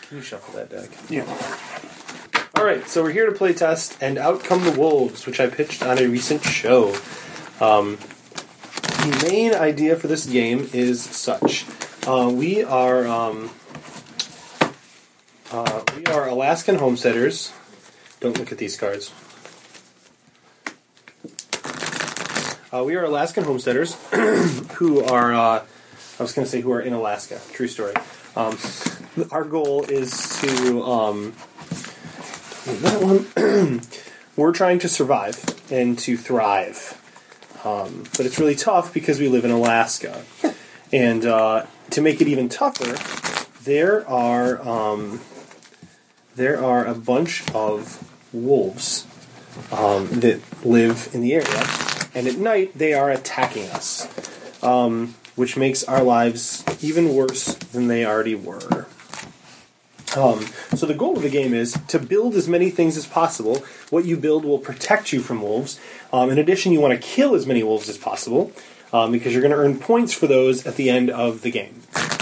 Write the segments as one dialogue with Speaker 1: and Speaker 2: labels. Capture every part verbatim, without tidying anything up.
Speaker 1: Can you shuffle that deck?
Speaker 2: Yeah.
Speaker 1: Alright, so we're here to play test, and out come the wolves, which I pitched on a recent show. Um, the main idea for this game is such. Uh, we are um, uh, we are Alaskan homesteaders. Don't look at these cards. Uh, we are Alaskan homesteaders who are, uh, I was going to say who are in Alaska. True story. Um, our goal is to, um, that one, we're trying to survive and to thrive. Um, but it's really tough because we live in Alaska. And uh, to make it even tougher, there are um, there are a bunch of wolves um, that live in the area. And at night, they are attacking us, um, which makes our lives even worse than they already were. Um, so the goal of the game is to build as many things as possible. What you build will protect you from wolves. Um, in addition, you want to kill as many wolves as possible, um, because you're going to earn points for those at the end of the game.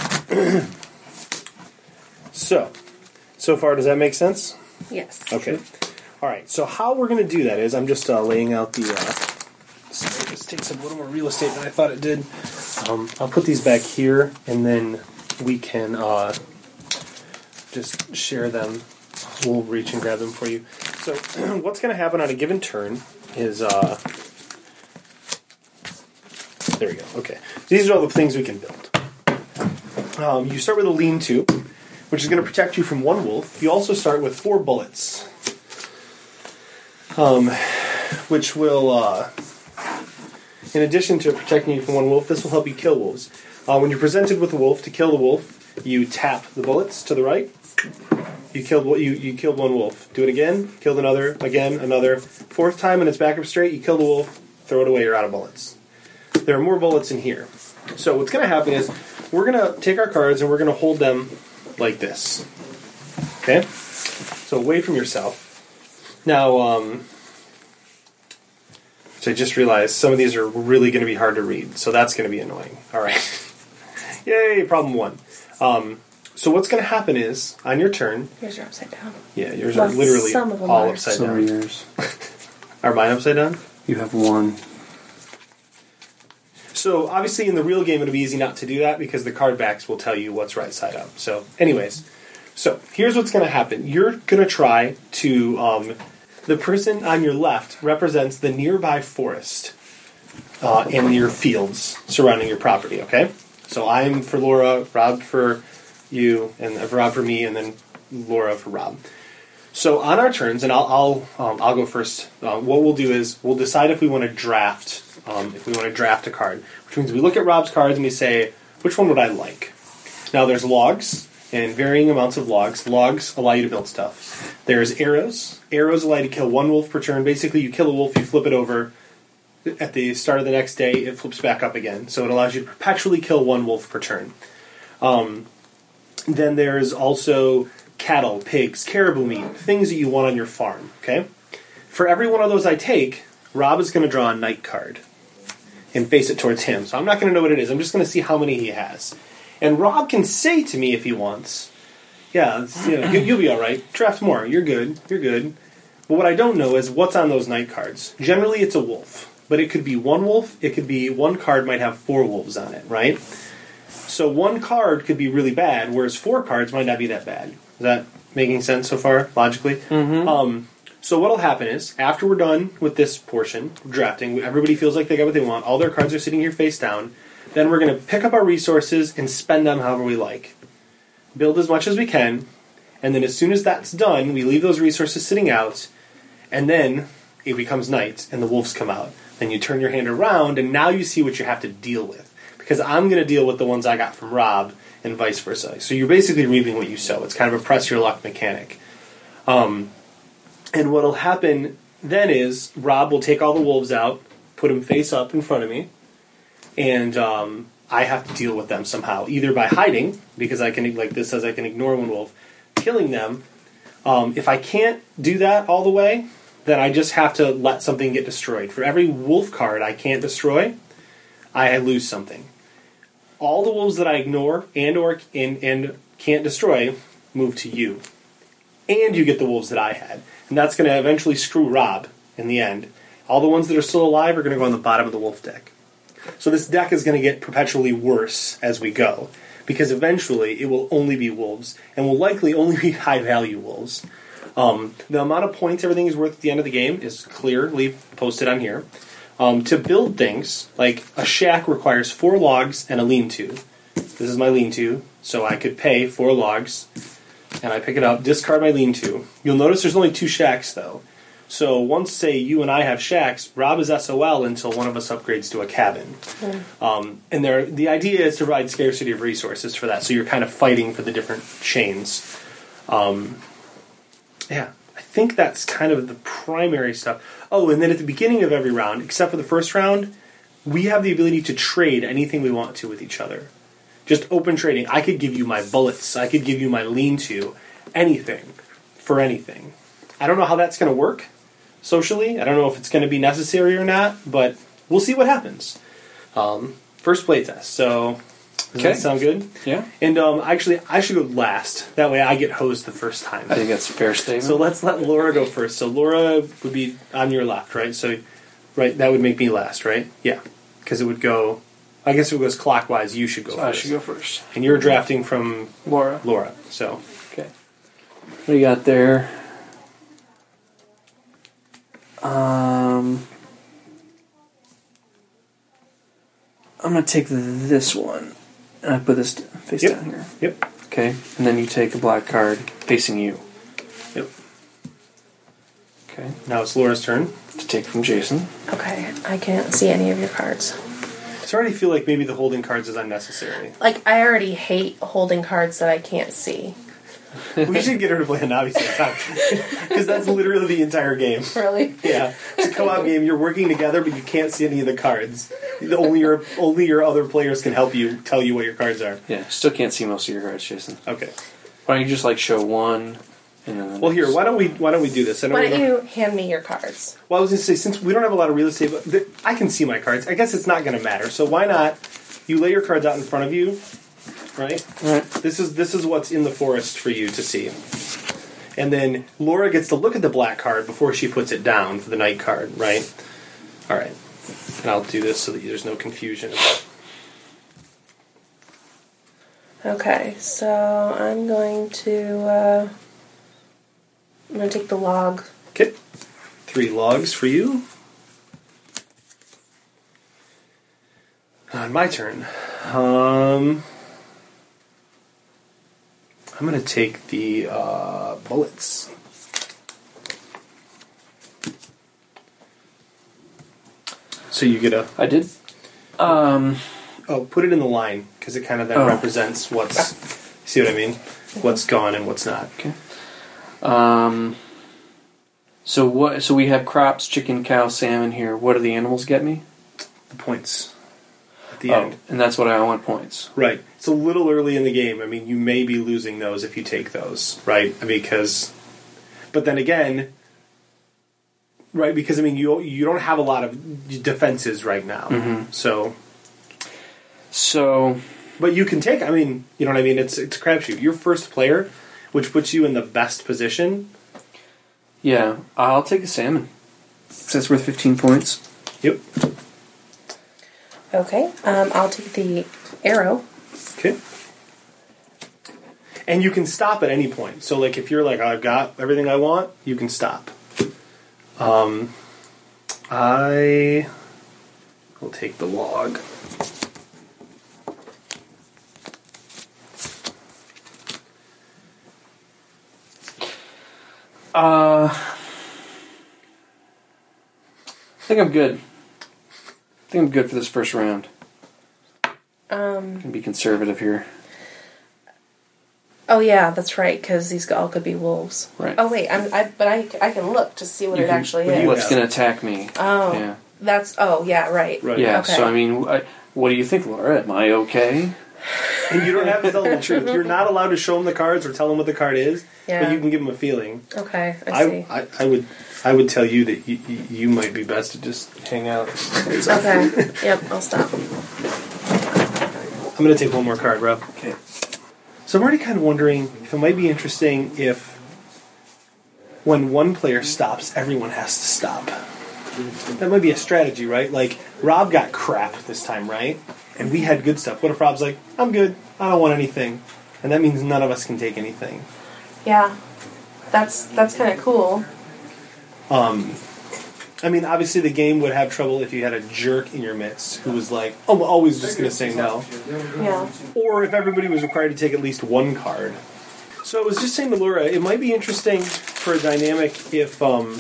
Speaker 1: so, so far, does that make sense?
Speaker 3: Yes.
Speaker 1: Okay. All right, so how we're going to do that is I'm just uh, laying out the... Uh, So this takes up a little more real estate than I thought it did. Um, I'll put these back here, and then we can uh, just share them. We'll reach and grab them for you. So what's going to happen on a given turn is... Uh, there we go. Okay. These are all the things we can build. Um, you start with a lean-to, which is going to protect you from one wolf. You also start with four bullets, um, which will... Uh, In addition to protecting you from one wolf, this will help you kill wolves. Uh, when you're presented with a wolf, to kill the wolf, you tap the bullets to the right. You killed you you killed one wolf. Do it again. Killed another. Again, another. Fourth time, and it's back up straight. You kill the wolf. Throw it away. You're out of bullets. There are more bullets in here. So what's going to happen is we're going to take our cards and we're going to hold them like this. Okay. So away from yourself. Now. Um, So I just realized some of these are really going to be hard to read, so that's going to be annoying. All right. Yay, problem one. Um, so what's going to happen is, on your turn...
Speaker 3: Yours are upside down.
Speaker 1: Yeah, yours
Speaker 3: well,
Speaker 1: are literally
Speaker 3: some of them
Speaker 1: all
Speaker 3: are.
Speaker 1: upside
Speaker 2: Some
Speaker 1: down.
Speaker 2: are yours.
Speaker 1: Are mine upside down?
Speaker 2: You have one.
Speaker 1: So, obviously, in the real game, it'll be easy not to do that, because the card backs will tell you what's right side up. So, anyways. So, here's what's going to happen. You're going to try to... Um, The person on your left represents the nearby forest uh, and your fields surrounding your property, okay? So I'm for Laura, Rob for you, and uh, Rob for me, and then Laura for Rob. So on our turns, and I'll I'll, um, I'll go first, uh, what we'll do is we'll decide if we want to draft, um, if we want to draft a card, which means we look at Rob's cards and we say, which one would I like? Now there's logs. And varying amounts of logs. Logs allow you to build stuff. There's arrows. Arrows allow you to kill one wolf per turn. Basically, you kill a wolf, you flip it over. At the start of the next day, it flips back up again. So it allows you to perpetually kill one wolf per turn. Um, then there's also cattle, pigs, caribou meat, things that you want on your farm. Okay. For every one of those I take, Rob is going to draw a night card and face it towards him. So I'm not going to know what it is. I'm just going to see how many he has. And Rob can say to me if he wants, yeah, it's, you know, you, you'll be all right. Draft more. You're good. You're good. But what I don't know is what's on those night cards. Generally, it's a wolf. But it could be one wolf. It could be one card might have four wolves on it, right? So one card could be really bad, whereas four cards might not be that bad. Is that making sense so far, logically?
Speaker 2: Mm-hmm.
Speaker 1: Um, so what'll happen is, after we're done with this portion, drafting, everybody feels like they got what they want, all their cards are sitting here face down, then we're going to pick up our resources and spend them however we like. Build as much as we can, and then as soon as that's done, we leave those resources sitting out, and then it becomes night, and the wolves come out. Then you turn your hand around, and now you see what you have to deal with. Because I'm going to deal with the ones I got from Rob, and vice versa. So you're basically reaping what you sow. It's kind of a press your luck mechanic. Um, and what'll happen then is, Rob will take all the wolves out, put them face up in front of me, and um, I have to deal with them somehow, either by hiding, because I can, like this says I can ignore one wolf, killing them. Um, if I can't do that all the way, then I just have to let something get destroyed. For every wolf card I can't destroy, I lose something. All the wolves that I ignore and or and, and can't destroy, move to you. And you get the wolves that I had. And that's going to eventually screw Rob in the end. All the ones that are still alive are going to go on the bottom of the wolf deck. So this deck is going to get perpetually worse as we go. Because eventually it will only be wolves. And will likely only be high-value wolves. Um, the amount of points everything is worth at the end of the game is clearly posted on here. Um, to build things, like a shack requires four logs and a lean-to. This is my lean-to, so I could pay four logs. And I pick it up, discard my lean-to. You'll notice there's only two shacks, though. So once, say, you and I have shacks, Rob is S O L until one of us upgrades to a cabin. Mm. Um, and there, the idea is to provide scarcity of resources for that, so you're kind of fighting for the different chains. Um, yeah, I think that's kind of the primary stuff. Oh, and then at the beginning of every round, except for the first round, we have the ability to trade anything we want to with each other. Just open trading. I could give you my bullets. I could give you my lean-to. Anything. For anything. I don't know how that's going to work socially. I don't know if it's going to be necessary or not, but we'll see what happens. Um, first playtest. So, does
Speaker 2: okay.
Speaker 1: that sound good?
Speaker 2: Yeah.
Speaker 1: And um, actually, I should go last. That way I get hosed the first time.
Speaker 2: I think that's a fair statement.
Speaker 1: So let's let Laura go first. So Laura would be on your left, right? So, right, that would make me last, right? Yeah. Because it would go... I guess if it goes clockwise, you should go
Speaker 2: so
Speaker 1: first.
Speaker 2: I should go first.
Speaker 1: And you're drafting from
Speaker 2: Laura.
Speaker 1: Laura, so.
Speaker 2: Okay. What do you got there? Um, I'm going to take this one. And I put this face
Speaker 1: yep.
Speaker 2: down here.
Speaker 1: Yep.
Speaker 2: Okay. And then you take a black card facing you.
Speaker 1: Yep.
Speaker 2: Okay.
Speaker 1: Now it's Laura's turn.
Speaker 2: To take from Jason.
Speaker 3: Okay. I can't see any of your cards.
Speaker 1: So I already feel like maybe the holding cards is unnecessary.
Speaker 3: Like, I already hate holding cards that I can't see.
Speaker 1: We should get her to play a Navi sometime. Because that's literally the entire game.
Speaker 3: Really?
Speaker 1: Yeah. It's a co-op game. You're working together, but you can't see any of the cards. Only your only your other players can help you tell you what your cards are.
Speaker 2: Yeah, still can't see most of your cards, Jason.
Speaker 1: Okay.
Speaker 2: Why don't you just, like, show one, and then the
Speaker 1: Well,
Speaker 2: next.
Speaker 1: here, why don't we why don't we do this? I know
Speaker 3: Why
Speaker 1: we
Speaker 3: don't you hand me your cards?
Speaker 1: Well, I was going to say, since we don't have a lot of real estate, but th- I can see my cards. I guess it's not going to matter. So why not? You lay your cards out in front of you, right?
Speaker 2: All right.
Speaker 1: This is this is what's in the forest for you to see. And then Laura gets to look at the black card before she puts it down for the night card, right? All right. And I'll do this so that there's no confusion about.
Speaker 3: Okay, so I'm going to uh, I'm going to take the log.
Speaker 1: Okay. Three logs for you. On my turn. Um, I'm going to take the uh, bullets. So you get a...
Speaker 2: I did. Um,
Speaker 1: Oh, put it in the line, because it kind of then
Speaker 2: Oh.
Speaker 1: represents what's... See what I mean? What's gone and what's not.
Speaker 2: okay. Um, so what? So we have crops, chicken, cow, salmon here. What do the animals get me?
Speaker 1: The points at the
Speaker 2: oh,
Speaker 1: end.
Speaker 2: and that's what I want, points.
Speaker 1: Right. It's a little early in the game. I mean, you may be losing those if you take those, right? I mean, because... But then again... Right, because, I mean, you you don't have a lot of defenses right now.
Speaker 2: Mm-hmm.
Speaker 1: So...
Speaker 2: So...
Speaker 1: But you can take... I mean, you know what I mean? It's, it's a crapshoot. You're first player, which puts you in the best position.
Speaker 2: Yeah, I'll take a salmon. So that's worth fifteen points.
Speaker 1: Yep.
Speaker 3: Okay, um, I'll take the arrow.
Speaker 1: Okay. And you can stop at any point. So, like, if you're like, I've got everything I want, you can stop. Um, I will take the log.
Speaker 2: Uh, I think I'm good. I think I'm good for this first round.
Speaker 3: Um,
Speaker 2: Can be conservative here.
Speaker 3: oh yeah, that's right, because these all could be wolves.
Speaker 2: Right.
Speaker 3: Oh wait, I'm, I, but I, I can look to see what
Speaker 2: You
Speaker 3: it
Speaker 2: can-
Speaker 3: actually
Speaker 1: what do
Speaker 3: is.
Speaker 1: you
Speaker 2: What's
Speaker 1: have?
Speaker 2: going to attack me?
Speaker 3: Oh,
Speaker 2: Yeah.
Speaker 3: that's, oh yeah, right.
Speaker 1: Right.
Speaker 2: Yeah,
Speaker 3: Okay.
Speaker 2: so I mean, I, what do you think, Laura? Am I okay?
Speaker 1: And you don't have to tell them the truth. You're not allowed to show them the cards or tell them what the card is,
Speaker 3: Yeah.
Speaker 1: but you can give them a feeling.
Speaker 3: Okay, I see.
Speaker 1: I, I, I would I would tell you that you, you, you might be best to just hang out.
Speaker 3: Okay, yep, I'll stop.
Speaker 1: I'm going to take one more card, bro.
Speaker 2: Okay.
Speaker 1: So So I'm already kind of wondering if it might be interesting if when one player stops, everyone has to stop. That might be a strategy, right? Like, Rob got crap this time, right? And we had good stuff. What if Rob's like, I'm good, I don't want anything. And that means none of us can take anything.
Speaker 3: Yeah. That's that's kind of cool.
Speaker 1: Um, I mean, obviously the game would have trouble if you had a jerk in your midst who was like, oh, I'm always just going to say no.
Speaker 3: Yeah.
Speaker 1: Or if everybody was required to take at least one card. So I was just saying to Laura, it might be interesting for a dynamic if um,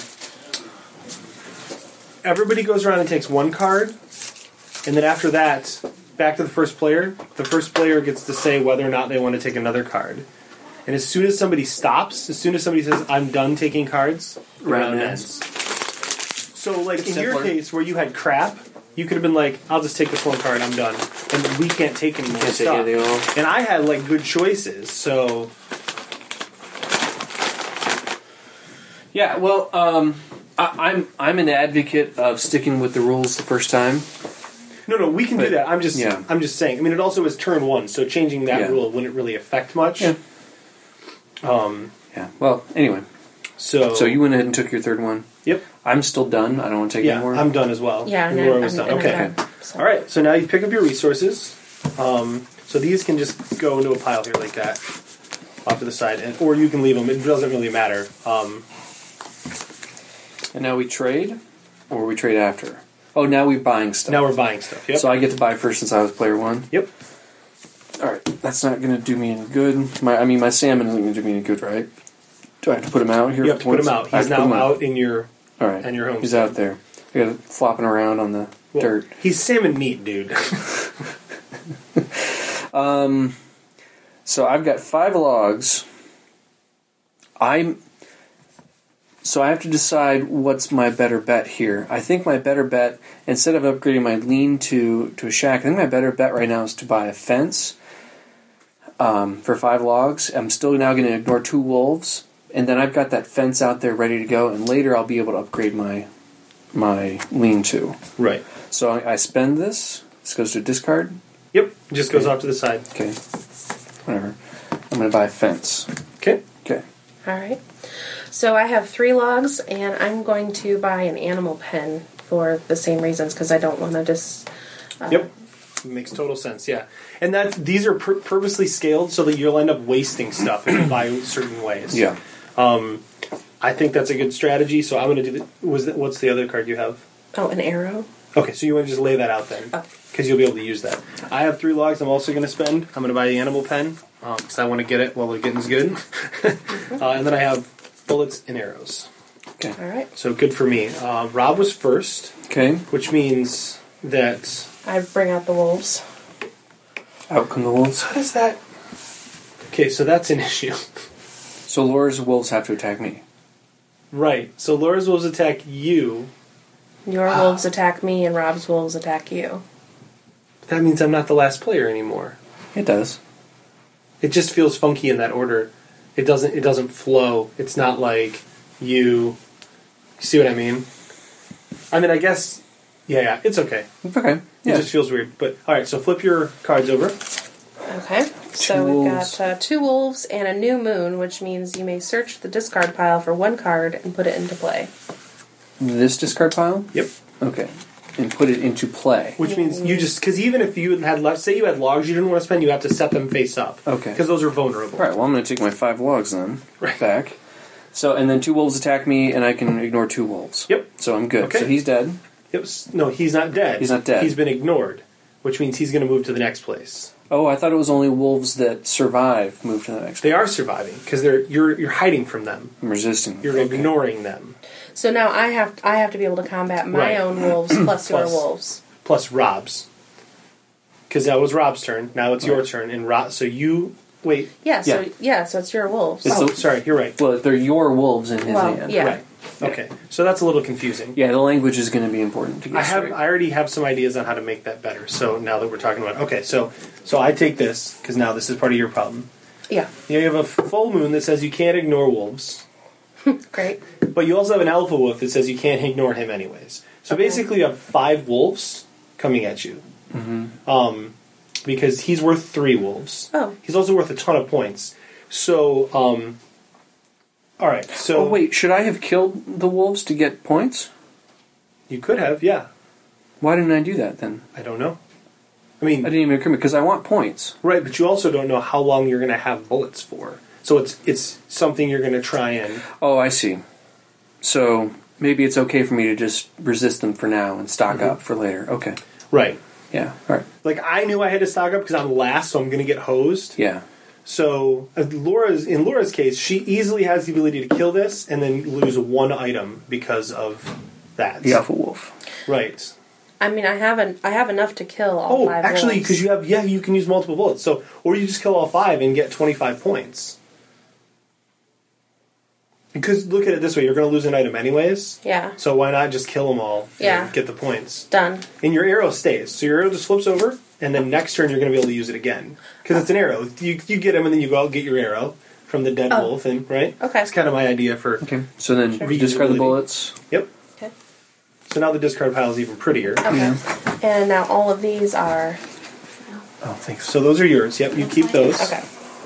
Speaker 1: everybody goes around and takes one card, and then after that, back to the first player, the first player gets to say whether or not they want to take another card. And as soon as somebody stops, as soon as somebody says, I'm done taking cards, the round ends. So, like, in your case, where you had crap, you could have been like, I'll just take this one card, I'm done. And we can't take any more
Speaker 2: Can't take
Speaker 1: stuff.
Speaker 2: anything at all.
Speaker 1: And I had, like, good choices, so...
Speaker 2: Yeah, well, um, I, I'm I'm an advocate of sticking with the rules the first time.
Speaker 1: No, no, we can
Speaker 2: But,
Speaker 1: do that. I'm just,
Speaker 2: yeah.
Speaker 1: I'm just saying. I mean, it also is turn one, so changing that
Speaker 2: Yeah.
Speaker 1: rule wouldn't really affect much.
Speaker 2: Yeah.
Speaker 1: Um.
Speaker 2: Yeah. Well, anyway,
Speaker 1: So.
Speaker 2: so you went ahead and took your third one.
Speaker 1: Yep.
Speaker 2: I'm still done. I don't want to take
Speaker 1: Yeah,
Speaker 2: any more.
Speaker 1: I'm done as well.
Speaker 3: Yeah,
Speaker 1: And
Speaker 3: no,
Speaker 1: Laura
Speaker 3: I'm,
Speaker 1: was done.
Speaker 3: I'm
Speaker 1: Okay.
Speaker 3: done. So-
Speaker 1: All right. So now you pick up your resources. Um. So these can just go into a pile here like that, off to the side, and or you can leave them. It doesn't really matter. Um.
Speaker 2: And now we trade, or we trade after. Oh, now we're buying stuff.
Speaker 1: Now we're buying stuff. Yep.
Speaker 2: So I get to buy first since I was player one.
Speaker 1: Yep.
Speaker 2: All right, that's not going to do me any good. My, I mean, my salmon isn't going to do me any good, right? Do I have to put him out here?
Speaker 1: You have to put him out.
Speaker 2: I have
Speaker 1: He's
Speaker 2: to put
Speaker 1: now
Speaker 2: him
Speaker 1: out in your.
Speaker 2: All right,
Speaker 1: and your home
Speaker 2: He's
Speaker 1: stand.
Speaker 2: out there. I got it flopping around on the
Speaker 1: Well,
Speaker 2: dirt.
Speaker 1: He's salmon meat, dude.
Speaker 2: Um, so I've got five logs. I'm. So I have to decide what's my better bet here. I think my better bet, instead of upgrading my lean-to to a shack, I think my better bet right now is to buy a fence um, for five logs. I'm still now going to ignore two wolves, and then I've got that fence out there ready to go, and later I'll be able to upgrade my my lean-to.
Speaker 1: Right.
Speaker 2: So I, I spend this. This goes to discard.
Speaker 1: Yep. Just goes off to the side.
Speaker 2: Okay. Whatever. I'm going to buy a fence.
Speaker 1: Okay.
Speaker 2: Okay.
Speaker 3: All right. So I have three logs, and I'm going to buy an animal pen for the same reasons, because I don't want to just... Uh,
Speaker 1: Yep. Makes total sense, yeah. And that's these are pur- purposely scaled so that you'll end up wasting stuff if you buy certain ways.
Speaker 2: Yeah.
Speaker 1: Um, I think that's a good strategy, so I'm going to do the... Was that, what's the other card you have?
Speaker 3: Oh, an arrow?
Speaker 1: Okay, so you want to just lay that out then,
Speaker 3: Oh.
Speaker 1: because you'll be able to use that. I have three logs I'm also going to spend. I'm going to buy the animal pen, because I want to get it while the getting's good. uh, and then I have bullets and arrows.
Speaker 2: Okay.
Speaker 3: All right.
Speaker 1: So good for me. Uh, Rob was first,
Speaker 2: Okay.
Speaker 1: which means that...
Speaker 3: I bring out the wolves.
Speaker 2: Out come the wolves.
Speaker 1: How does that... Okay, so that's an issue.
Speaker 2: So Laura's wolves have to attack me.
Speaker 1: Right. So Laura's wolves attack you.
Speaker 3: Your wolves attack me, and Rob's wolves attack you.
Speaker 1: That means I'm not the last player anymore.
Speaker 2: It does.
Speaker 1: It just feels funky in that order. It doesn't. It doesn't flow. It's not like you. You see what I mean? I mean, I guess. Yeah, yeah. It's okay.
Speaker 2: Okay.
Speaker 1: It
Speaker 2: Yeah.
Speaker 1: just feels weird. But all right. So flip your cards over.
Speaker 3: Okay. So
Speaker 2: Two
Speaker 3: we've
Speaker 2: wolves.
Speaker 3: got uh, two wolves and a new moon, which means you may search the discard pile for one card and put it into play.
Speaker 2: This discard pile?
Speaker 1: Yep.
Speaker 2: Okay. And put it into play.
Speaker 1: Which means you just because even if you had left, say you had logs you didn't want to spend, you have to set them face up.
Speaker 2: Okay.
Speaker 1: Because those are vulnerable.
Speaker 2: All right. Well, I'm going to take my five logs then.
Speaker 1: Right.
Speaker 2: Back. So, and then two wolves attack me, and I can ignore two wolves.
Speaker 1: Yep.
Speaker 2: So I'm good.
Speaker 1: Okay.
Speaker 2: So he's dead.
Speaker 1: It was, no, he's not dead.
Speaker 2: He's not dead.
Speaker 1: He's been ignored, which means he's going to move to the next place.
Speaker 2: Oh, I thought it was only wolves that survive move to the next.
Speaker 1: They are surviving because they're you're you're hiding from them.
Speaker 2: I'm resisting.
Speaker 1: You're
Speaker 2: Okay.
Speaker 1: ignoring them.
Speaker 3: So now I have I have to be able to combat my
Speaker 1: Right.
Speaker 3: own wolves plus your
Speaker 1: Plus.
Speaker 3: wolves.
Speaker 1: Plus Rob's, because that was Rob's turn. Now it's your
Speaker 2: Right.
Speaker 1: turn, and Rob. So you wait.
Speaker 3: Yeah. So
Speaker 2: Yeah.
Speaker 3: yeah. So it's your wolves.
Speaker 2: It's
Speaker 1: Oh,
Speaker 2: the-
Speaker 1: sorry, you're right.
Speaker 2: Well, they're your wolves in his
Speaker 3: Well,
Speaker 2: hand.
Speaker 3: yeah.
Speaker 1: Right. Okay. So that's a little confusing.
Speaker 2: Yeah, the language is going to be important to get
Speaker 1: I have.
Speaker 2: straight.
Speaker 1: I already have some ideas on how to make that better. So now that we're talking about, okay, so so I take this because now this is part of your problem.
Speaker 3: Yeah.
Speaker 1: You have a full moon that says you can't ignore wolves.
Speaker 3: Great.
Speaker 1: But you also have an alpha wolf that says you can't ignore him anyways. So
Speaker 3: Okay.
Speaker 1: basically you have five wolves coming at you.
Speaker 2: Mm-hmm.
Speaker 1: Um, because he's worth three wolves.
Speaker 3: Oh.
Speaker 1: He's also worth a ton of points. So, um, all right. So,
Speaker 2: Oh, wait, should I have killed the wolves to get points?
Speaker 1: you could have, yeah.
Speaker 2: Why didn't I do that then?
Speaker 1: I don't know. I mean,
Speaker 2: I didn't even occur to me because I want points.
Speaker 1: right, but you also don't know how long you're going to have bullets for. So it's it's something you're going to try and.
Speaker 2: Oh, I see. So maybe it's okay for me to just resist them for now and stock
Speaker 1: Mm-hmm.
Speaker 2: up for later. Okay.
Speaker 1: Right.
Speaker 2: Yeah. All right.
Speaker 1: Like, I knew I had to stock up because I'm last, so I'm going to get hosed.
Speaker 2: Yeah.
Speaker 1: So uh, Laura's in Laura's case, she easily has the ability to kill this and then lose one item because of that.
Speaker 2: The Alpha Wolf.
Speaker 1: Right.
Speaker 3: I mean, I haven't. I have enough to kill all
Speaker 1: Oh,
Speaker 3: five.
Speaker 1: actually,
Speaker 3: wolves.
Speaker 1: because you have yeah, you can use multiple bullets. So, or you just kill all five and get twenty-five points. Because look at it this way, you're going to lose an item anyways.
Speaker 3: Yeah.
Speaker 1: So why not just kill them all?
Speaker 3: Yeah.
Speaker 1: And get the points.
Speaker 3: Done.
Speaker 1: And your arrow stays. So your arrow just flips over, and then next turn you're going to be able to use it again. Because it's an arrow. You you get him, and then you go out and get your arrow from the dead
Speaker 3: Oh.
Speaker 1: wolf, and right.
Speaker 3: Okay.
Speaker 1: That's kind of my idea for.
Speaker 2: Okay. So then
Speaker 3: Sure.
Speaker 2: discard the
Speaker 1: Reusability.
Speaker 2: bullets.
Speaker 1: Yep.
Speaker 3: Okay.
Speaker 1: So now the discard pile is even prettier.
Speaker 3: Okay.
Speaker 2: Yeah.
Speaker 3: And now all of these are
Speaker 2: Oh, thanks.
Speaker 1: So those are yours. Yep, you keep those.
Speaker 3: okay.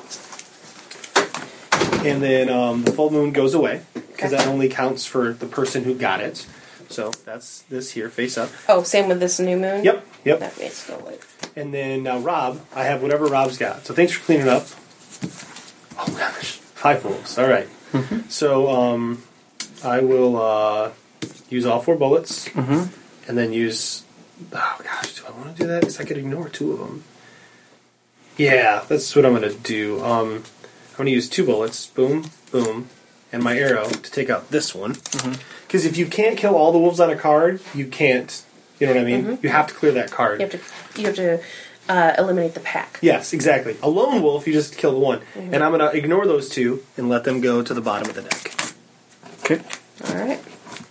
Speaker 1: And then um, the full moon goes away because
Speaker 3: Okay.
Speaker 1: that only counts for the person who got it. So that's this here, face up.
Speaker 3: Oh, same with this new moon.
Speaker 1: Yep, yep.
Speaker 3: That makes go away.
Speaker 1: And then now Rob, I have whatever Rob's got. So thanks for cleaning up. Oh gosh, five wolves. All right. So um, I will uh, use all four bullets,
Speaker 2: Mm-hmm.
Speaker 1: and then use. Oh gosh, do I want to do that? Because I could ignore two of them. Yeah, that's what I'm going to do. Um, I'm going to use two bullets. Boom, boom, and my arrow to take out this one. Because if you can't kill all the wolves on a card, you can't. You know what I mean? You have to clear that card.
Speaker 3: You have to. You have to uh, eliminate the pack.
Speaker 1: Yes, exactly. A lone wolf, you just kill the one. And I'm going to ignore those two and let them go to the bottom of the deck.
Speaker 2: Okay.
Speaker 3: All right.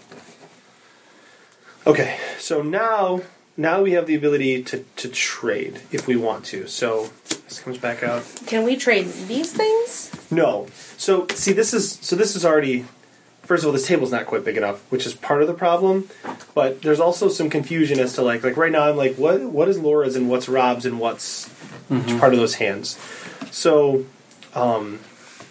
Speaker 1: Okay, so now now we have the ability to, to trade if we want to. So this comes back out.
Speaker 3: Can we trade these things?
Speaker 1: No. So see this is so this is already first of all, this table's not quite big enough, which is part of the problem. But there's also some confusion as to like like right now I'm like, what what is Laura's and what's Rob's and what's each part of those hands. So um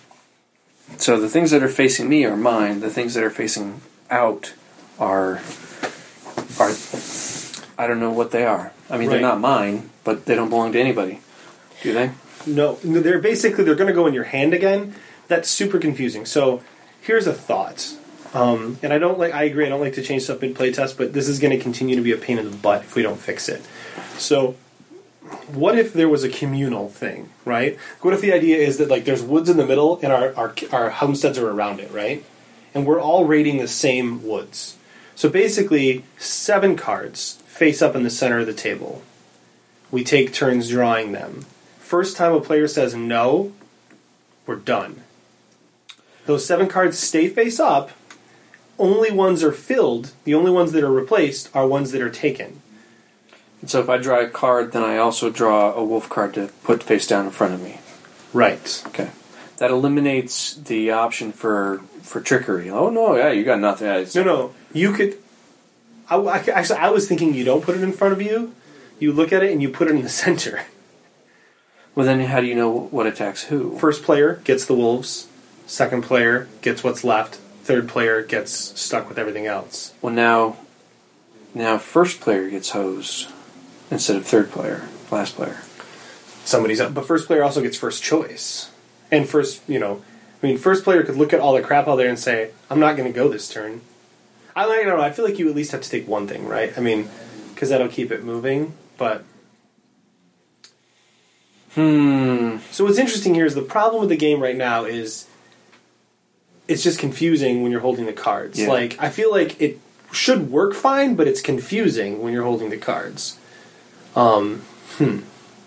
Speaker 2: So the things that are facing me are mine. The things that are facing out are are I don't know what they are. I mean,
Speaker 1: Right.
Speaker 2: they're not mine, but they don't belong to anybody. Do they?
Speaker 1: No, they're basically they're going to go in your hand again. That's super confusing. So here's a thought, um, and I don't like. I agree. I don't like to change stuff mid playtest, but this is going to continue to be a pain in the butt if we don't fix it. So, what if there was a communal thing, right? What if the idea is that like there's woods in the middle and our our, our homesteads are around it, right? And we're all raiding the same woods. So basically, seven cards face up in the center of the table. We take turns drawing them. First time a player says no, we're done. Those seven cards stay face up. Only ones are filled. The only ones that are replaced are ones that are taken.
Speaker 2: And so if I draw a card, then I also draw a wolf card to put face down in front of me.
Speaker 1: Right.
Speaker 2: Okay. That eliminates the option for for trickery. Oh no, yeah, you got nothing. Yeah, it's-
Speaker 1: No, no. You could. I, I, actually, I was thinking you don't put it in front of you. You look at it and you put it in the center.
Speaker 2: Well, then how do you know what attacks who?
Speaker 1: First player gets the wolves. Second player gets what's left. Third player gets stuck with everything else.
Speaker 2: Well, now, now first player gets hosed instead of third player, last player.
Speaker 1: Somebody's up. But first player also gets first choice. And first, you know, I mean, first player could look at all the crap out there and say, I'm not going to go this turn. I, I don't know. I feel like you at least have to take one thing, right? I mean, because that'll keep it moving. But
Speaker 2: Hmm.
Speaker 1: so what's interesting here is the problem with the game right now is it's just confusing when you're holding the cards.
Speaker 2: Yeah.
Speaker 1: Like, I feel like it should work fine, but it's confusing when you're holding the cards. Um, hmm.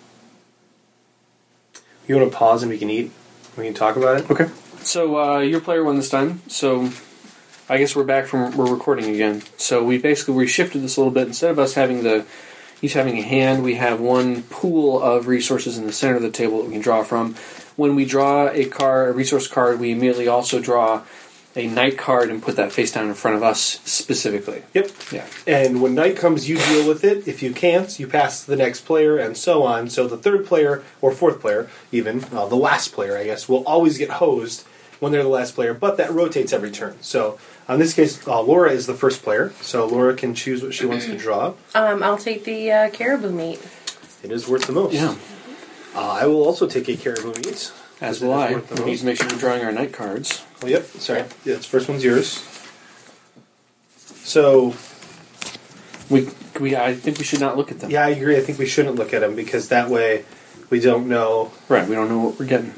Speaker 1: You want to pause and we can eat? We can talk about it?
Speaker 2: Okay. So uh, your player won this time. So I guess we're back from we're recording again. So we basically we shifted this a little bit. Instead of us having the each having a hand, we have one pool of resources in the center of the table that we can draw from. When we draw a card, a resource card, we immediately also draw a night card and put that face down in front of us specifically.
Speaker 1: Yep.
Speaker 2: Yeah.
Speaker 1: And when night comes, you deal with it. If you can't, you pass to the next player, and so on. So the third player, or fourth player, even, uh, the last player, I guess, will always get hosed when they're the last player, but that rotates every turn. So in this case, uh, Laura is the first player, so Laura can choose what she wants to draw.
Speaker 3: Um, I'll take the uh, caribou meat.
Speaker 1: It is worth the most.
Speaker 2: Yeah.
Speaker 1: Uh, I will also take a caribou meat.
Speaker 2: As
Speaker 1: It
Speaker 2: will
Speaker 1: is
Speaker 2: I.
Speaker 1: worth the
Speaker 2: We need
Speaker 1: most.
Speaker 2: to make sure we're drawing our night cards.
Speaker 1: Oh, yep. Sorry. Yeah, this first one's yours. So,
Speaker 2: We, we, I think we should not look at them.
Speaker 1: yeah, I agree. I think we shouldn't look at them because that way we don't know.
Speaker 2: Right, we don't know what we're getting.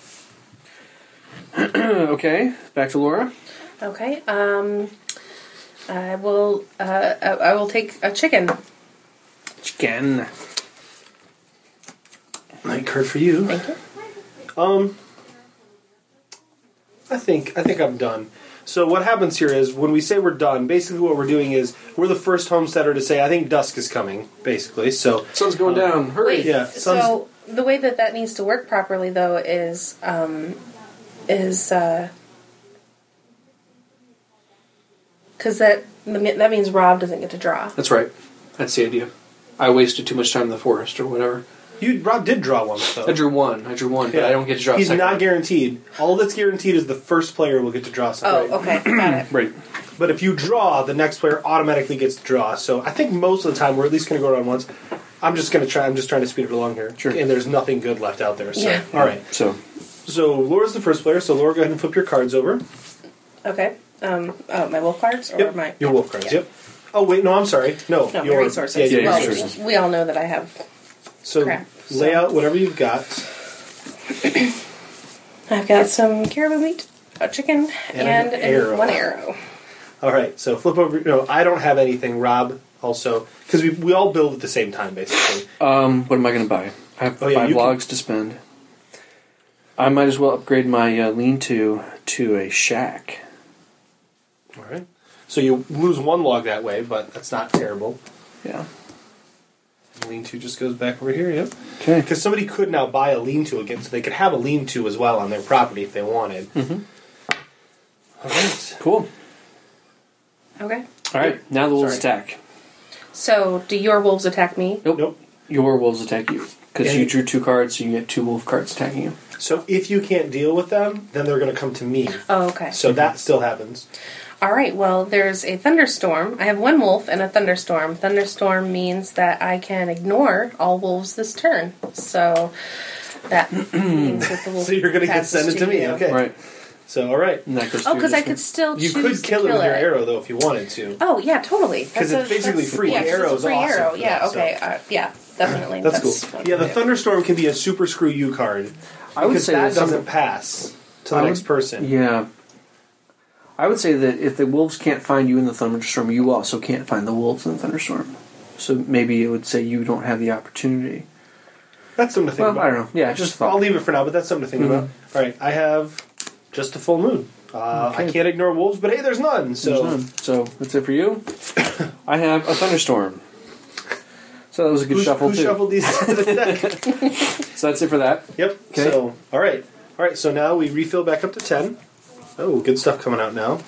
Speaker 2: Okay, back to Laura.
Speaker 3: Okay. Um, I will. Uh, I I will take a chicken.
Speaker 2: Chicken.
Speaker 1: Night card for you.
Speaker 3: Thank you.
Speaker 1: Um, I think I think I'm done. So what happens here is when we say we're done, basically what we're doing is we're the first homesteader to say I think dusk is coming. Basically, so
Speaker 2: Sun's going down. Hurry.
Speaker 3: Wait.
Speaker 1: Yeah,
Speaker 3: So the way that that needs to work properly, though, is um, is because that that means Rob doesn't get to draw.
Speaker 2: That's right. That's the idea. I wasted too much time in the forest or whatever.
Speaker 1: you Rob did draw once though.
Speaker 2: I drew one. I drew one, but I don't get to draw a
Speaker 1: He's
Speaker 2: second
Speaker 1: not
Speaker 2: one.
Speaker 1: guaranteed. All that's guaranteed is the first player will get to draw
Speaker 3: Oh,
Speaker 1: something.
Speaker 3: okay, got it.
Speaker 2: Right.
Speaker 1: But if you draw, the next player automatically gets to draw. So I think most of the time we're at least going to go around once. I'm just going to try. I'm just trying to speed it along here.
Speaker 2: Sure.
Speaker 1: And there's nothing good left out there. So
Speaker 3: Yeah.
Speaker 1: all right.
Speaker 2: So,
Speaker 1: So Laura's the first player. So Laura, go ahead and flip your cards over.
Speaker 3: Okay. Um. Oh, my wolf cards or
Speaker 1: Yep.
Speaker 3: my
Speaker 1: Your wolf cards.
Speaker 3: Yeah.
Speaker 1: Yep. Oh wait, no, I'm sorry. No,
Speaker 3: No,
Speaker 1: your
Speaker 3: my resources.
Speaker 1: Yeah, your
Speaker 2: Yeah,
Speaker 3: well,
Speaker 2: resources.
Speaker 3: we all know that I have.
Speaker 1: So
Speaker 3: crap,
Speaker 1: lay
Speaker 3: so-
Speaker 1: out whatever you've got.
Speaker 3: I've got some caribou meat, a chicken,
Speaker 1: And
Speaker 3: and,
Speaker 1: an
Speaker 3: and
Speaker 1: arrow.
Speaker 3: one arrow.
Speaker 1: All right. So flip over. No, I don't have anything. Rob also because we we all build at the same time basically.
Speaker 2: um, what am I going to buy? I have
Speaker 1: Oh, yeah,
Speaker 2: five
Speaker 1: you can-
Speaker 2: logs to spend. I might as well upgrade my uh, lean-to to a shack.
Speaker 1: All right. So you lose one log that way, but that's not terrible.
Speaker 2: Yeah.
Speaker 1: Lean-to just goes back over here. Yep.
Speaker 2: Okay.
Speaker 1: Because somebody could now buy a lean-to again, so they could have a lean-to as well on their property if they wanted.
Speaker 2: Mm-hmm.
Speaker 1: All right.
Speaker 2: Cool.
Speaker 3: Okay.
Speaker 2: All right. Now the wolves
Speaker 1: Sorry.
Speaker 2: attack.
Speaker 3: So, do your wolves attack me?
Speaker 2: Nope.
Speaker 1: Nope.
Speaker 2: Your wolves attack you because
Speaker 1: And-
Speaker 2: you drew two cards, so you get two wolf cards attacking you.
Speaker 1: So if you can't deal with them, then they're going to come to me.
Speaker 3: Oh, okay.
Speaker 1: So that still happens.
Speaker 3: All right. Well, there's a thunderstorm. I have one wolf and a thunderstorm. Thunderstorm means that I can ignore all wolves this turn. So that means that the wolf.
Speaker 1: So you're going to get
Speaker 3: passes
Speaker 1: send it to me.
Speaker 3: you.
Speaker 1: Okay.
Speaker 2: Right.
Speaker 1: So all right.
Speaker 2: And that goes
Speaker 3: Oh,
Speaker 2: to
Speaker 3: because
Speaker 2: this
Speaker 3: I
Speaker 2: one.
Speaker 3: could still
Speaker 1: You
Speaker 3: choose
Speaker 1: could
Speaker 3: to
Speaker 1: kill it with
Speaker 3: kill
Speaker 1: your
Speaker 3: it.
Speaker 1: arrow though if you wanted to.
Speaker 3: Oh yeah, totally.
Speaker 1: 'Cause
Speaker 3: That's
Speaker 1: it's
Speaker 3: a-
Speaker 1: basically
Speaker 3: that's-
Speaker 1: free.
Speaker 3: Yeah, 'cause
Speaker 1: Arrow's
Speaker 3: it's a free
Speaker 1: awesome
Speaker 3: arrow.
Speaker 1: for
Speaker 3: Yeah.
Speaker 1: that, so-
Speaker 3: Okay. Uh, yeah. Definitely.
Speaker 1: That's,
Speaker 3: what
Speaker 1: cool.
Speaker 3: I'm
Speaker 1: Yeah, the
Speaker 3: gonna do.
Speaker 1: thunderstorm can be a super screw you card.
Speaker 2: I would
Speaker 1: because
Speaker 2: say
Speaker 1: that
Speaker 2: that some-
Speaker 1: doesn't pass to the
Speaker 2: I would-
Speaker 1: next person.
Speaker 2: Yeah. I would say that if the wolves can't find you in the thunderstorm, you also can't find the wolves in the thunderstorm. So maybe it would say you don't have the opportunity.
Speaker 1: That's something to think
Speaker 2: Well,
Speaker 1: about.
Speaker 2: I don't know. Yeah, just a thought.
Speaker 1: I'll leave it for now, but that's something to think
Speaker 2: Mhm.
Speaker 1: about. All right, I have just a full moon. Uh, I
Speaker 2: Okay.
Speaker 1: can't ignore wolves, but hey, there's none. So
Speaker 2: There's none. So that's it for you. I have a thunderstorm. So that was a good
Speaker 1: who,
Speaker 2: shuffle
Speaker 1: who
Speaker 2: too.
Speaker 1: shuffled these to the deck?
Speaker 2: So that's it for that.
Speaker 1: Yep.
Speaker 2: Okay.
Speaker 1: So all right, all right. So now we refill back up to ten. Oh, good stuff coming out now.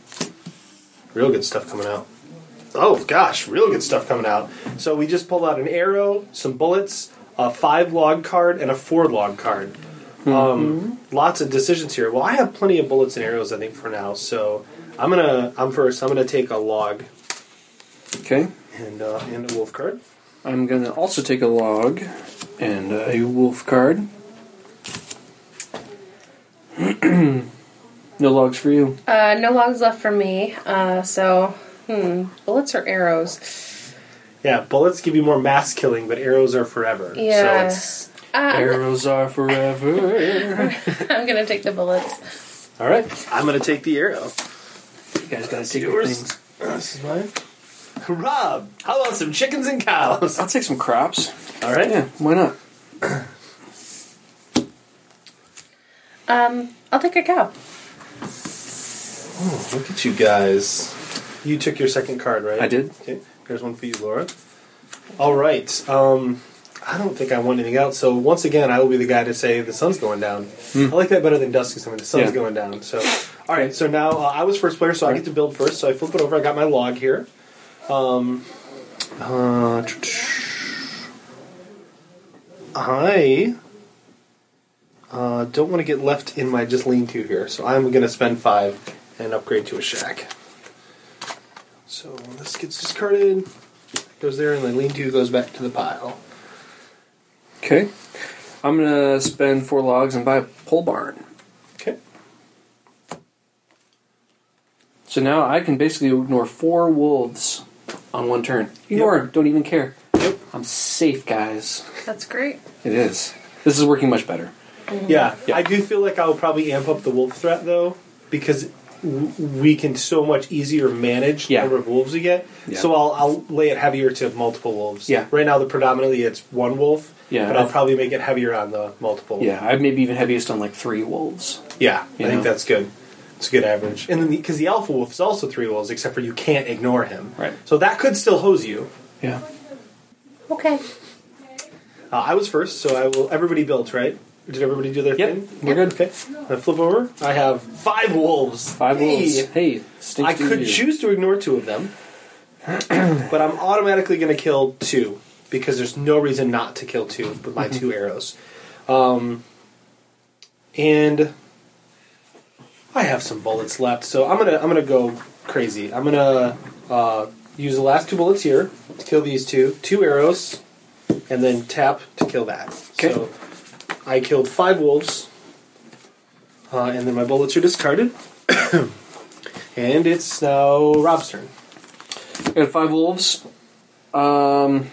Speaker 1: Real good stuff coming out. Oh gosh, real good stuff coming out. So we just pulled out an arrow, some bullets, a five log card, and a four log card. Um, lots of decisions here. Well, I have plenty of bullets and arrows, I think, for now. So I'm gonna, I'm first. I'm gonna take a log
Speaker 2: Okay.
Speaker 1: and uh, and a wolf card.
Speaker 2: I'm going to also take a log and a wolf card. No logs for you.
Speaker 3: Uh, no logs left for me. Uh, so, hmm, bullets or arrows?
Speaker 1: Yeah, bullets give you more mass killing, but arrows are forever.
Speaker 3: Yeah.
Speaker 1: So it's
Speaker 3: Uh,
Speaker 2: Arrows are forever.
Speaker 3: I'm gonna take the bullets.
Speaker 1: all right. I'm gonna take the arrow.
Speaker 2: You guys got to take your
Speaker 1: yours.
Speaker 2: things.
Speaker 1: This is mine. Rob, how about some chickens and cows?
Speaker 2: I'll take some crops.
Speaker 1: All right.
Speaker 2: Yeah, why not?
Speaker 3: Um, I'll take a cow.
Speaker 1: Oh, look at you guys. You took your second card, right?
Speaker 2: I did.
Speaker 1: Okay. Here's one for you, Laura. All right. Um, I don't think I want anything else. So once again, I will be the guy to say the sun's going down. I like that better than dusk is coming. The sun's
Speaker 2: Yeah.
Speaker 1: going down. So, All right, so now uh, I was first player, so I get to build first. So I flip it over. I got my log here. Um, uh, I uh, don't want to get left in my just lean-to here, so I'm going to spend five and upgrade to a shack. So this gets discarded, goes there, and then lean-to goes back to the pile.
Speaker 2: Okay. I'm going to spend four logs and buy a pole barn.
Speaker 1: Okay.
Speaker 2: So now I can basically ignore four wolves on one turn. Ignore them. Don't even care.
Speaker 1: Yep.
Speaker 2: I'm safe, guys.
Speaker 3: That's great.
Speaker 2: It is. This is working much better.
Speaker 1: Yeah,
Speaker 2: Yeah.
Speaker 1: I do feel like I'll probably amp up the wolf threat, though, because w- we can so much easier manage
Speaker 2: Yeah.
Speaker 1: the number of wolves we get.
Speaker 2: Yeah.
Speaker 1: So I'll, I'll lay it heavier to multiple wolves.
Speaker 2: Yeah.
Speaker 1: Right now, the predominantly it's one wolf.
Speaker 2: Yeah,
Speaker 1: But I'll
Speaker 2: I've-
Speaker 1: probably make it heavier on the multiple.
Speaker 2: Yeah, I'd maybe even heaviest on like three wolves.
Speaker 1: Yeah,
Speaker 2: You
Speaker 1: I think
Speaker 2: know?
Speaker 1: that's good. It's a good average. And then because the, the alpha wolf is also three wolves, except for you can't ignore him.
Speaker 2: Right.
Speaker 1: So that could still hose you.
Speaker 2: Yeah.
Speaker 3: Okay.
Speaker 1: Uh, I was first, so I will. Everybody built, right? Did everybody do their
Speaker 2: Yep,
Speaker 1: thing?
Speaker 2: we're good.
Speaker 1: Okay. I flip over. I have five wolves.
Speaker 2: Five
Speaker 1: Hey.
Speaker 2: wolves. Hey, stinks
Speaker 1: I
Speaker 2: to
Speaker 1: could
Speaker 2: you.
Speaker 1: choose to ignore two of them, but I'm automatically going to kill two because there's no reason not to kill two with my two arrows. Um, and I have some bullets left, so I'm gonna I'm gonna go crazy. I'm gonna uh, use the last two bullets here to kill these two, two arrows, and then tap to kill that.
Speaker 2: Okay.
Speaker 1: So I killed five wolves, uh, and then my bullets are discarded. And it's now Rob's turn.
Speaker 2: I got five wolves. Um,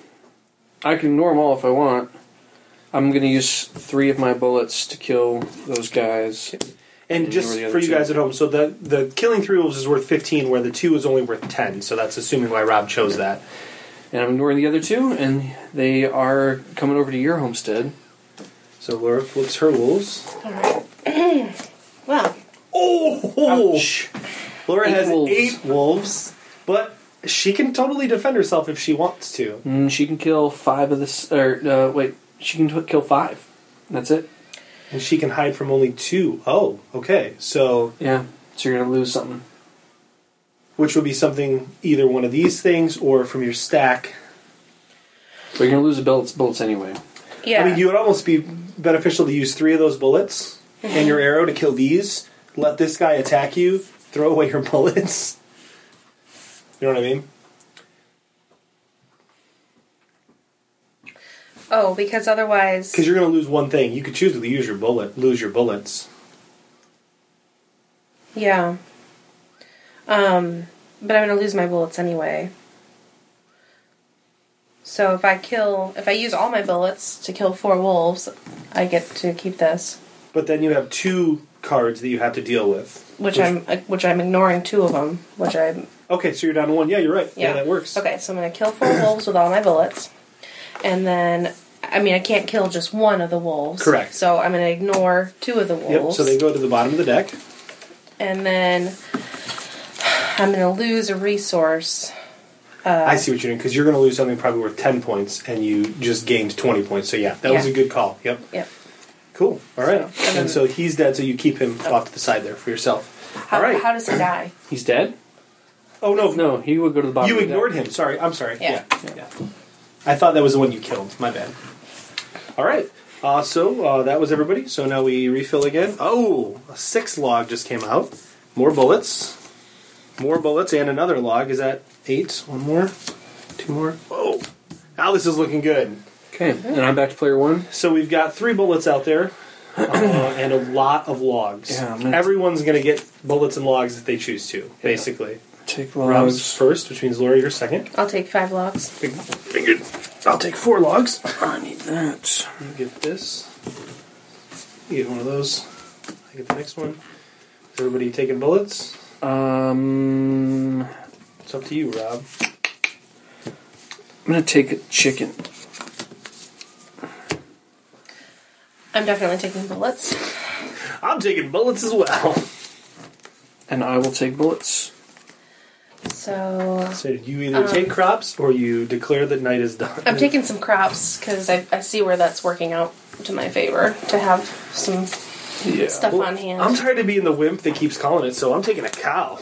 Speaker 2: I can ignore them all if I want. I'm going to use three of my bullets to kill those guys.
Speaker 1: And
Speaker 2: And
Speaker 1: just
Speaker 2: ignore the
Speaker 1: for
Speaker 2: other
Speaker 1: you
Speaker 2: two.
Speaker 1: guys at home, so the, the killing three wolves is worth fifteen, where the two is only worth ten, so that's assuming why Rob chose that.
Speaker 2: And I'm ignoring the other two, and they are coming over to your homestead.
Speaker 1: So Laura flips her wolves.
Speaker 3: All right. Well,
Speaker 1: Oh!
Speaker 2: Ouch.
Speaker 1: Laura
Speaker 2: Eight
Speaker 1: has
Speaker 2: wolves.
Speaker 1: eight wolves, but she can totally defend herself if she wants to.
Speaker 2: Mm, she can kill five of this. Or, uh, wait, she can t- kill five. That's it.
Speaker 1: And she can hide from only two. Oh, okay. So,
Speaker 2: Yeah, so you're going to lose something.
Speaker 1: which would be something, either one of these things or from your stack.
Speaker 2: But you're going to lose the bullets, bullets anyway.
Speaker 3: yeah.
Speaker 1: I mean, you would almost be beneficial to use three of those bullets and your arrow to kill these. Let this guy attack you. Throw away your bullets. You know what I mean?
Speaker 3: Oh, because otherwise,
Speaker 1: Because you're going to lose one thing. You could choose to use your bullet, lose your bullets.
Speaker 3: yeah. Um, but I'm gonna lose my bullets anyway. So if I kill, if I use all my bullets to kill four wolves, I get to keep this,
Speaker 1: But then you have two cards that you have to deal with.
Speaker 3: which I'm, uh, which I'm ignoring two of them, which I'm.
Speaker 1: Okay, so you're down to one. Yeah, you're right. Yeah,
Speaker 3: Yeah.
Speaker 1: that works.
Speaker 3: Okay, so I'm gonna kill four wolves with all my bullets, and then. I mean, I can't kill just one of the wolves.
Speaker 1: Correct.
Speaker 3: So I'm going to ignore two of the
Speaker 1: Yep,
Speaker 3: wolves.
Speaker 1: so they go to the bottom of the deck.
Speaker 3: And then I'm going to lose a resource. Uh,
Speaker 1: I see what you're doing, because you're going to lose something probably worth ten points, and you just gained twenty points. So yeah, that was
Speaker 3: Yeah.
Speaker 1: a good call. Yep.
Speaker 3: Yep.
Speaker 1: Cool. All right.
Speaker 3: So, and
Speaker 1: and
Speaker 3: then-
Speaker 1: so he's dead, so you keep him off to the side there for yourself.
Speaker 3: How,
Speaker 1: All right.
Speaker 3: how does he die?
Speaker 2: He's dead?
Speaker 1: oh, no.
Speaker 2: No, he would go to the bottom
Speaker 1: You
Speaker 2: of the
Speaker 1: ignored
Speaker 2: deck.
Speaker 1: him. Sorry. I'm sorry.
Speaker 3: Yeah.
Speaker 1: Yeah. yeah. I thought that was the one you killed. My bad. All right. Uh, so uh, that was everybody. So now we refill again. Oh, a sixth log just came out. More bullets. More bullets and another log. Is that eight? One more? Two more? Whoa. Now this is looking good.
Speaker 2: Okay, and I'm back to player one.
Speaker 1: So we've got three bullets out there uh, and a lot of logs.
Speaker 2: Yeah, I'm gonna-
Speaker 1: Everyone's going to get bullets and logs if they choose to, basically.
Speaker 2: Take
Speaker 1: Rob's
Speaker 2: logs.
Speaker 1: first, which means Laura, you're second.
Speaker 3: I'll take five logs.
Speaker 1: Fig- Figured. I'll take four logs.
Speaker 2: I need that.
Speaker 1: You get this. You get one of those. I get the next one. Is everybody taking bullets?
Speaker 2: Um,
Speaker 1: It's up to you, Rob.
Speaker 2: I'm gonna take a chicken.
Speaker 3: I'm definitely taking bullets.
Speaker 1: I'm taking bullets as well.
Speaker 2: And I will take bullets.
Speaker 3: So
Speaker 1: So you either take crops or you declare that night is done.
Speaker 3: I'm taking some crops because I, I see where that's working out to my favor to have some
Speaker 2: Yeah.
Speaker 3: stuff
Speaker 1: Well,
Speaker 3: on hand.
Speaker 1: I'm tired of being the wimp that keeps calling it, so I'm taking a cow.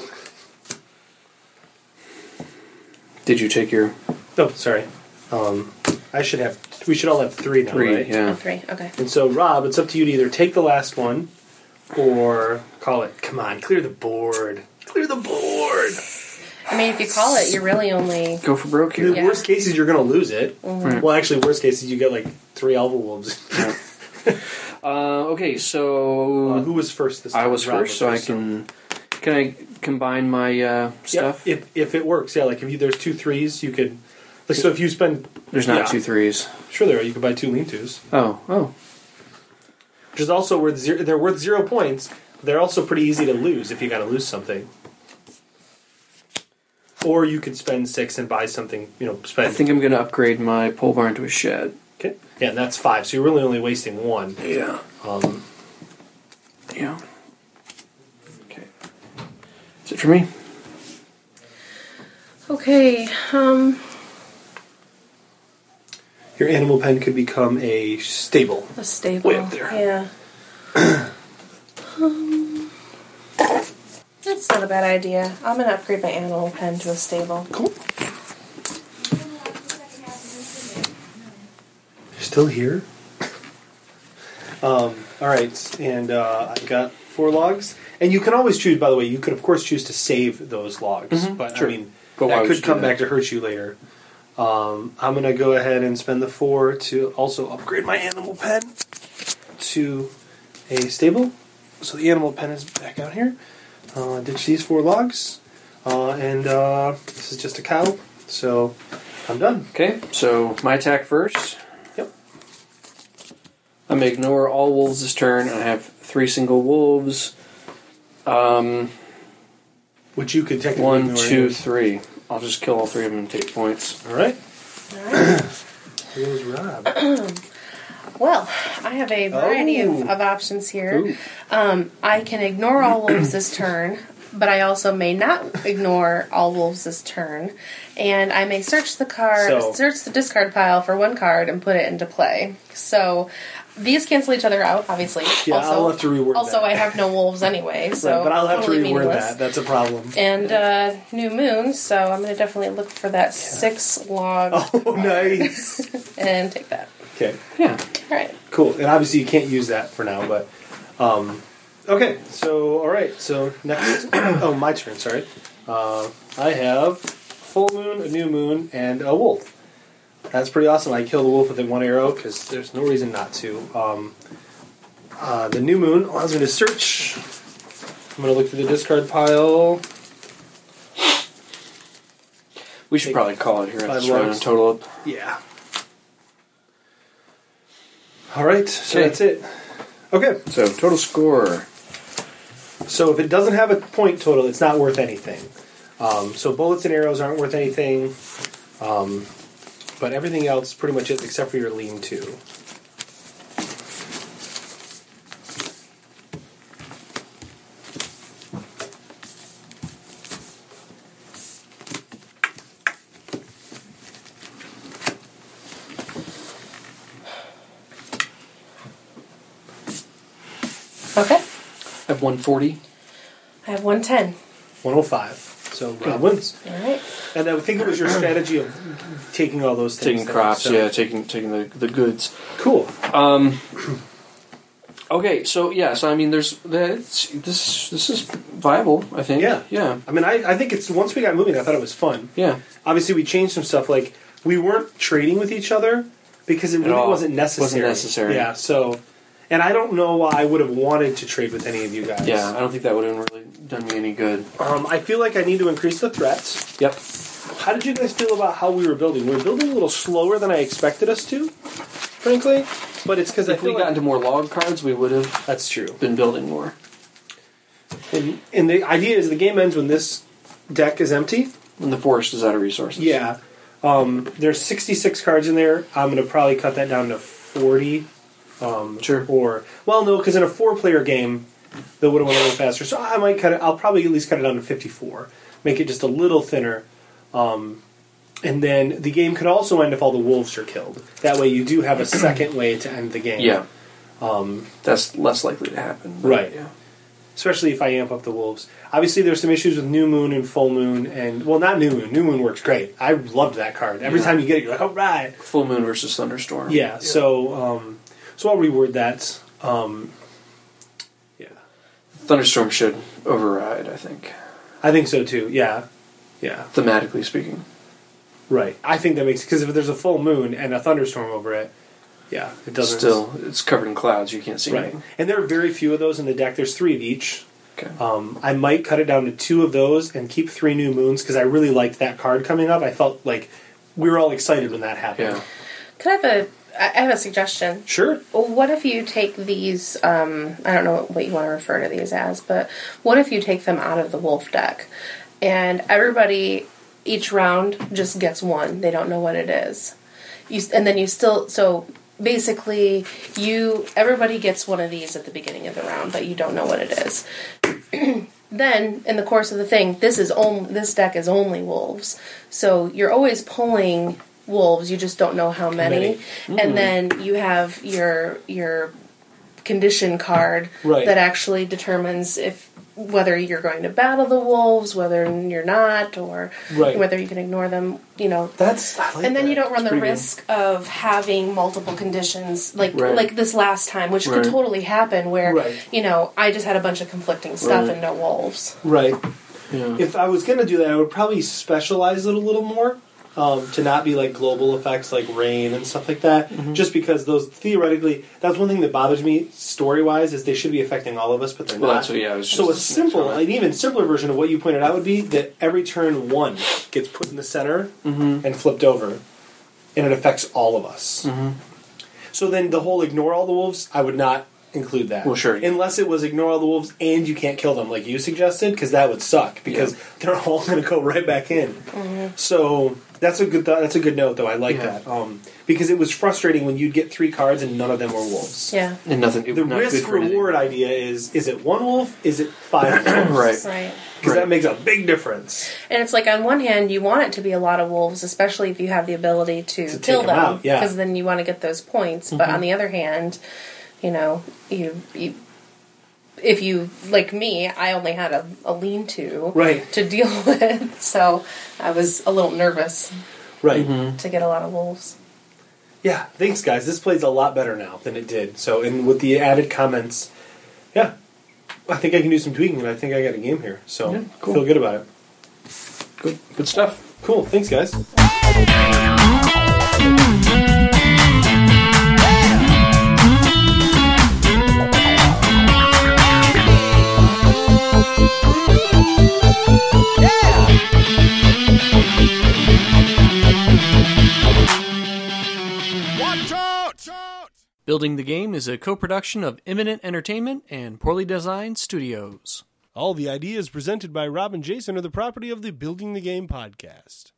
Speaker 2: Did you take your
Speaker 1: Oh, sorry. Um, I should have. We should all have three now,
Speaker 2: three?
Speaker 1: right?
Speaker 3: Oh,
Speaker 2: Yeah.
Speaker 3: three. Okay.
Speaker 1: And so, Rob, it's up to you to either take the last one or call it. Come on, clear the board. Clear the board.
Speaker 3: I mean, if you call it, you're really only.
Speaker 2: Go for broke
Speaker 1: In
Speaker 2: here.
Speaker 1: the
Speaker 3: Yeah.
Speaker 1: worst cases, you're going to lose it.
Speaker 2: Right.
Speaker 1: Well, actually, worst cases, you get like three Alva Wolves.
Speaker 2: Uh, okay, so
Speaker 1: Uh, who was first this time?
Speaker 2: I was
Speaker 1: Rob
Speaker 2: first, so I can can I combine my uh, stuff?
Speaker 1: Yep, if if it works, yeah. Like if you, there's two threes, you could. Like so, if you spend.
Speaker 2: There's not
Speaker 1: yeah.
Speaker 2: two threes.
Speaker 1: Sure, there are. You could buy two lean-tos,
Speaker 2: Oh, oh.
Speaker 1: which is also worth zero. They're worth zero points. They're also pretty easy to lose if you got to lose something. Or you could spend six and buy something. You know, spend.
Speaker 2: I think I'm going to upgrade my pole barn to a shed.
Speaker 1: Okay. Yeah, and that's five. So you're really only wasting one.
Speaker 2: Yeah.
Speaker 1: Um,
Speaker 2: Yeah. Okay. That's it for me.
Speaker 3: Okay. Um.
Speaker 1: your animal pen could become a stable.
Speaker 3: A stable.
Speaker 2: Way up there.
Speaker 3: Yeah. um, that's not a bad idea. I'm gonna upgrade my animal pen to a stable.
Speaker 1: Cool. Still here? um, all right, and uh, I got four logs. And you can always choose, by the way, you could, of course, choose to save those logs.
Speaker 2: Mhm,
Speaker 1: But,
Speaker 2: sure.
Speaker 1: I mean,
Speaker 2: But why
Speaker 1: that
Speaker 2: would
Speaker 1: could
Speaker 2: you do
Speaker 1: come
Speaker 2: that?
Speaker 1: back to hurt you later. Um, I'm going to go ahead and spend the four to also upgrade my animal pen to a stable. So the animal pen is back out here. Uh, ditch these four logs. Uh, and uh, this is just a cow. So I'm done.
Speaker 2: Okay, so my attack first.
Speaker 1: Yep.
Speaker 2: I'm going to ignore all wolves this turn. I have three single wolves. Um,
Speaker 1: Which you could technically
Speaker 2: one,
Speaker 1: ignore
Speaker 2: two,
Speaker 1: anyways.
Speaker 2: three. I'll just kill all three of them and take points.
Speaker 1: All right.
Speaker 3: Alright.
Speaker 1: Here's Rob.
Speaker 3: Well, I have a variety
Speaker 1: Oh.
Speaker 3: of, of options here.
Speaker 2: Ooh.
Speaker 3: Um, I can ignore all wolves this turn, but I also may not ignore all wolves this turn. And I may search the card,
Speaker 1: So-
Speaker 3: search the discard pile for one card and put it into play. So these cancel each other out, obviously.
Speaker 1: Yeah,
Speaker 3: also,
Speaker 1: I'll have to reword
Speaker 3: Also,
Speaker 1: that.
Speaker 3: I have no wolves anyway, so
Speaker 1: Right, but I'll have
Speaker 3: totally
Speaker 1: to reword
Speaker 3: meaningless.
Speaker 1: that. That's a problem.
Speaker 3: And uh, new moon, so I'm going to definitely look for that six log
Speaker 1: Oh, nice.
Speaker 3: and take that.
Speaker 1: Okay,
Speaker 2: Yeah.
Speaker 3: All right.
Speaker 1: cool. And obviously you can't use that for now, but um, okay. So all right. So next, oh, my turn. Sorry. Uh, I have full moon, a new moon, and a wolf. That's pretty awesome. I kill the wolf with one arrow because there's no reason not to. Um, uh, the new moon allows me to search. I'm going to look through the discard pile.
Speaker 2: We should
Speaker 1: Take
Speaker 2: probably call it here at
Speaker 1: five
Speaker 2: this round
Speaker 1: logs.
Speaker 2: and total up.
Speaker 1: Yeah. All right. So
Speaker 2: Okay.
Speaker 1: that's it. Okay.
Speaker 2: So, total score.
Speaker 1: So if it doesn't have a point total, it's not worth anything. Um, so bullets and arrows aren't worth anything. Um, but everything else pretty much is except for your lean-to.
Speaker 3: Okay.
Speaker 2: I have one forty.
Speaker 3: I have one ten.
Speaker 1: one oh five. So Rob wins.
Speaker 3: All right.
Speaker 1: And I think it was your strategy of taking all those things.
Speaker 2: Taking
Speaker 1: there,
Speaker 2: crops,
Speaker 1: so-
Speaker 2: yeah, taking taking the, the goods.
Speaker 1: Cool.
Speaker 2: Um, okay, so yeah, so I mean, there's that's this this is viable. I think.
Speaker 1: Yeah.
Speaker 2: yeah,
Speaker 1: I mean, I, I think it's once we got moving, I thought it was fun.
Speaker 2: yeah.
Speaker 1: Obviously, we changed some stuff. Like we weren't trading with each other because it really
Speaker 2: all.
Speaker 1: wasn't necessary.
Speaker 2: Wasn't necessary.
Speaker 1: Yeah. So, and I don't know why I would have wanted to trade with any of you guys.
Speaker 2: Yeah, I don't think that would have really done me any good.
Speaker 1: Um, I feel like I need to increase the threats.
Speaker 2: Yep.
Speaker 1: How did you guys feel about how we were building? We were building a little slower than I expected us to, frankly. But it's because I
Speaker 2: If we
Speaker 1: feel
Speaker 2: got
Speaker 1: like
Speaker 2: into more log cards, we would have
Speaker 1: that's true.
Speaker 2: been building more.
Speaker 1: And, and the idea is the game ends when this deck is empty.
Speaker 2: And the forest is out of resources.
Speaker 1: Yeah. Um, there's sixty-six cards in there. I'm going to probably cut that down to forty. Um,
Speaker 2: Sure.
Speaker 1: Or well, no, because in a four-player game, that would have went a little faster. So I might cut it. I'll probably at least cut it down to fifty-four. Make it just a little thinner. Um, and then the game could also end if all the wolves are killed. That way, you do have a second way to end the game.
Speaker 2: Yeah.
Speaker 1: Um,
Speaker 2: That's less likely to happen. but,
Speaker 1: Right.
Speaker 2: Yeah.
Speaker 1: especially if I amp up the wolves. Obviously, there's some issues with new moon and full moon, and well, not new moon. New moon works great. I loved that card. Every
Speaker 2: Yeah.
Speaker 1: time you get it, you're like, all right.
Speaker 2: Full moon versus thunderstorm.
Speaker 1: Yeah. So, um, so I'll reword that. Um, yeah,
Speaker 2: Thunderstorm should override, I think.
Speaker 1: I think so too. Yeah, yeah,
Speaker 2: Thematically speaking.
Speaker 1: right. I think that makes because if there's a full moon and a thunderstorm over it, yeah, it doesn't.
Speaker 2: Still, it's covered in clouds. You can't see
Speaker 1: right.
Speaker 2: anything.
Speaker 1: And there are very few of those in the deck. There's three of each.
Speaker 2: Okay.
Speaker 1: Um, I might cut it down to two of those and keep three new moons because I really liked that card coming up. I felt like we were all excited when that happened.
Speaker 2: Yeah.
Speaker 3: Could I have a? I have a suggestion.
Speaker 1: Sure.
Speaker 3: Well, what if you take these? Um, I don't know what you want to refer to these as, but what if you take them out of the wolf deck, and everybody each round just gets one. They don't know what it is. You and then you still so. Basically, you everybody gets one of these at the beginning of the round, but you don't know what it is. Then, in the course of the thing, this is only this deck is only wolves, so you're always pulling wolves. You just don't know how many.
Speaker 1: many.
Speaker 3: Mm-hmm. And then you have your your condition card
Speaker 1: Right.
Speaker 3: that actually determines if whether you're going to battle the wolves, whether you're not, or
Speaker 1: Right.
Speaker 3: whether you can ignore them. You know,
Speaker 1: That's I like
Speaker 3: and then
Speaker 1: that.
Speaker 3: you don't run
Speaker 1: It's
Speaker 3: the
Speaker 1: pretty good.
Speaker 3: risk of having multiple conditions like
Speaker 2: Right.
Speaker 3: like this last time, which
Speaker 2: Right.
Speaker 3: could totally happen where
Speaker 1: Right.
Speaker 3: you know I just had a bunch of conflicting stuff
Speaker 2: Right.
Speaker 3: and no wolves.
Speaker 1: Right.
Speaker 2: Yeah.
Speaker 1: If I was going to do that, I would probably specialize it a little more um, to not be like global effects like rain and stuff like that.
Speaker 2: Mm-hmm.
Speaker 1: Just because those theoretically, that's one thing that bothers me story wise is they should be affecting all of us, but they're
Speaker 2: Well,
Speaker 1: not.
Speaker 2: that's what, yeah, it was
Speaker 1: so a
Speaker 2: just
Speaker 1: simple,
Speaker 2: comment.
Speaker 1: an even simpler version of what you pointed out would be that every turn one gets put in the center
Speaker 2: Mm-hmm.
Speaker 1: and flipped over, and it affects all of us.
Speaker 2: Mm-hmm.
Speaker 1: So then the whole ignore all the wolves, I would not include that.
Speaker 2: Well, sure.
Speaker 1: Unless it was ignore all the wolves and you can't kill them like you suggested, because that would suck, because
Speaker 2: Yeah.
Speaker 1: they're all going to go right back in. So that's a good th- that's a good note, though. I like
Speaker 2: Yeah.
Speaker 1: that. Um, because it was frustrating when you'd get three cards and none of them were wolves.
Speaker 3: Yeah,
Speaker 2: And nothing.
Speaker 1: The
Speaker 2: not good
Speaker 1: risk
Speaker 2: for anything.
Speaker 1: reward idea is is it one wolf? Is it five wolves?
Speaker 2: Right.
Speaker 3: right.
Speaker 1: Because
Speaker 2: Right.
Speaker 1: that makes a big difference.
Speaker 3: And it's like on one hand, you want it to be a lot of wolves, especially if you have the ability to,
Speaker 1: To
Speaker 3: kill
Speaker 1: take 'em
Speaker 3: them,
Speaker 1: out, yeah.
Speaker 3: because then you want to get those points. But on the other hand, you know, you, you if you like me, I only had a, a lean-to
Speaker 1: Right.
Speaker 3: to deal with, so I was a little nervous
Speaker 1: Right.
Speaker 3: to get a lot of wolves.
Speaker 1: Yeah, thanks, guys. This plays a lot better now than it did. So, and with the added comments, yeah, I think I can do some tweaking, and I think I got a game here. So,
Speaker 2: Yeah, cool.
Speaker 1: feel good about it.
Speaker 2: Good. Good stuff.
Speaker 1: Cool. Thanks, guys.
Speaker 4: Building the Game is a co-production of Imminent Entertainment and Poorly Designed Studios.
Speaker 5: All the ideas presented by Rob and Jason are the property of the Building the Game podcast.